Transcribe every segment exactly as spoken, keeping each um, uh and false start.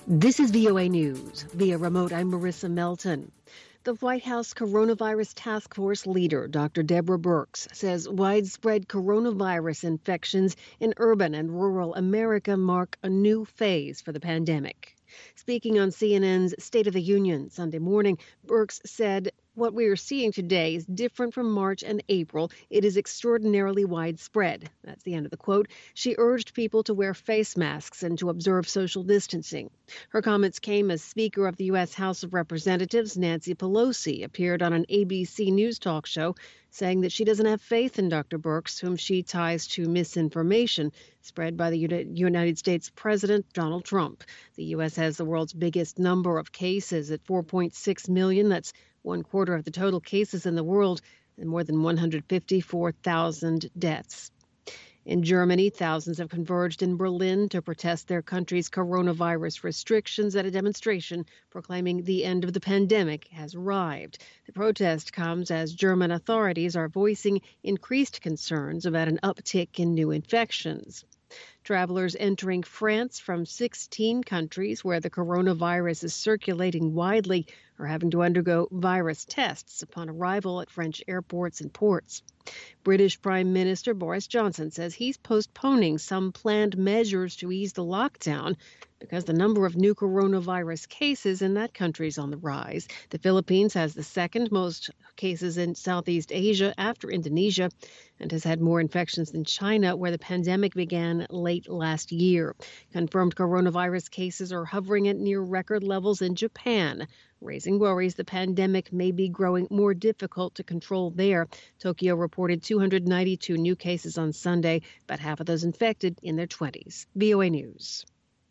This is V O A News. Via remote, I'm Marissa Melton. The White House Coronavirus Task Force leader, Doctor Deborah Birx, says widespread coronavirus infections in urban and rural America mark a new phase for the pandemic. Speaking on C N N's State of the Union Sunday morning, Birx said, "What we are seeing today is different from March and April. It is extraordinarily widespread." That's the end of the quote. She urged people to wear face masks and to observe social distancing. Her comments came as Speaker of the U S House of Representatives Nancy Pelosi appeared on an A B C News talk show saying that she doesn't have faith in Doctor Birx, whom she ties to misinformation spread by the United States President Donald Trump. The U S has the world's biggest number of cases at four point six million. That's one quarter of the total cases in the world and more than one hundred fifty-four thousand deaths. In Germany, thousands have converged in Berlin to protest their country's coronavirus restrictions at a demonstration proclaiming the end of the pandemic has arrived. The protest comes as German authorities are voicing increased concerns about an uptick in new infections. Travelers entering France from sixteen countries where the coronavirus is circulating widely are having to undergo virus tests upon arrival at French airports and ports. British Prime Minister Boris Johnson says he's postponing some planned measures to ease the lockdown because the number of new coronavirus cases in that country is on the rise. The Philippines has the second most cases in Southeast Asia after Indonesia and has had more infections than China, where the pandemic began late last year. Confirmed coronavirus cases are hovering at near record levels in Japan, raising worries the pandemic may be growing more difficult to control there. Tokyo reported two hundred ninety-two new cases on Sunday, about half of those infected in their twenties. V O A News.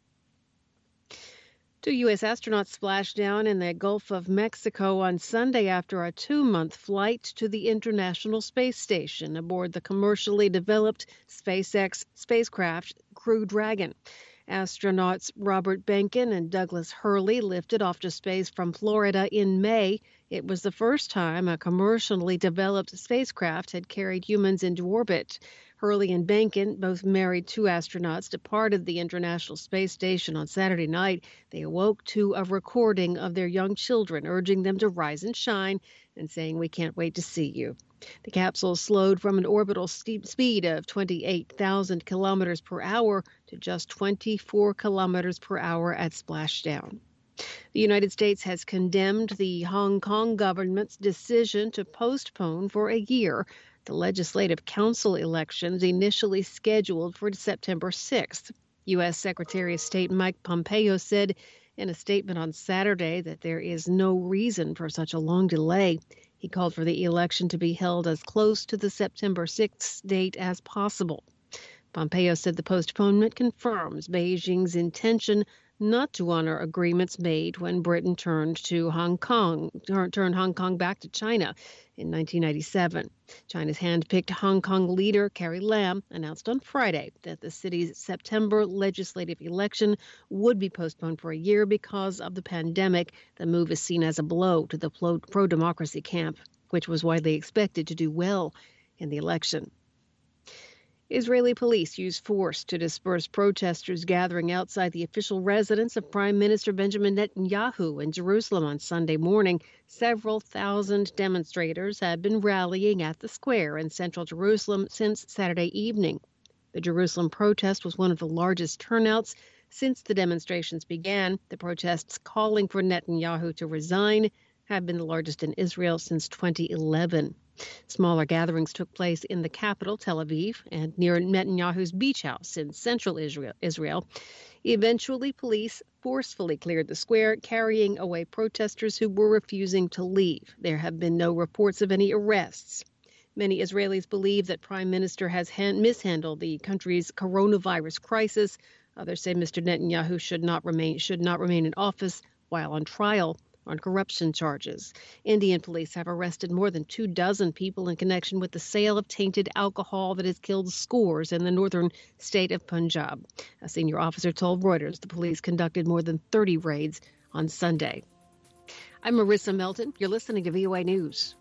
Two U S astronauts splashed down in the Gulf of Mexico on Sunday after a two-month flight to the International Space Station aboard the commercially developed SpaceX spacecraft Crew Dragon. Astronauts Robert Behnken and Douglas Hurley lifted off to space from Florida in May. It was the first time a commercially developed spacecraft had carried humans into orbit. Hurley and Behnken, both married two astronauts, departed the International Space Station on Saturday night. They awoke to a recording of their young children urging them to rise and shine and saying, "We can't wait to see you." The capsule slowed from an orbital steep speed of twenty-eight thousand kilometers per hour to just twenty-four kilometers per hour at splashdown. The United States has condemned the Hong Kong government's decision to postpone for a year the Legislative Council elections initially scheduled for September sixth. U S. Secretary of State Mike Pompeo said in a statement on Saturday that there is no reason for such a long delay. He called for the election to be held as close to the September sixth date as possible. Pompeo said the postponement confirms Beijing's intention not to honor agreements made when Britain turned to Hong Kong, turned Hong Kong back to China in nineteen ninety-seven. China's hand-picked Hong Kong leader, Carrie Lam, announced on Friday that the city's September legislative election would be postponed for a year because of the pandemic. The move is seen as a blow to the pro-democracy camp, which was widely expected to do well in the election. Israeli police used force to disperse protesters gathering outside the official residence of Prime Minister Benjamin Netanyahu in Jerusalem on Sunday morning. Several thousand demonstrators had been rallying at the square in central Jerusalem since Saturday evening. The Jerusalem protest was one of the largest turnouts since the demonstrations began. The protests calling for Netanyahu to resign have been the largest in Israel since twenty eleven. Smaller gatherings took place in the capital, Tel Aviv, and near Netanyahu's beach house in central Israel. Eventually, police forcefully cleared the square, carrying away protesters who were refusing to leave. There have been no reports of any arrests. Many Israelis believe that Prime Minister has hand- mishandled the country's coronavirus crisis. Others say Mister Netanyahu should not remain should not remain in office while on trial on corruption charges. Indian police have arrested more than two dozen people in connection with the sale of tainted alcohol that has killed scores in the northern state of Punjab. A senior officer told Reuters the police conducted more than thirty raids on Sunday. I'm Marissa Melton. You're listening to V O A News.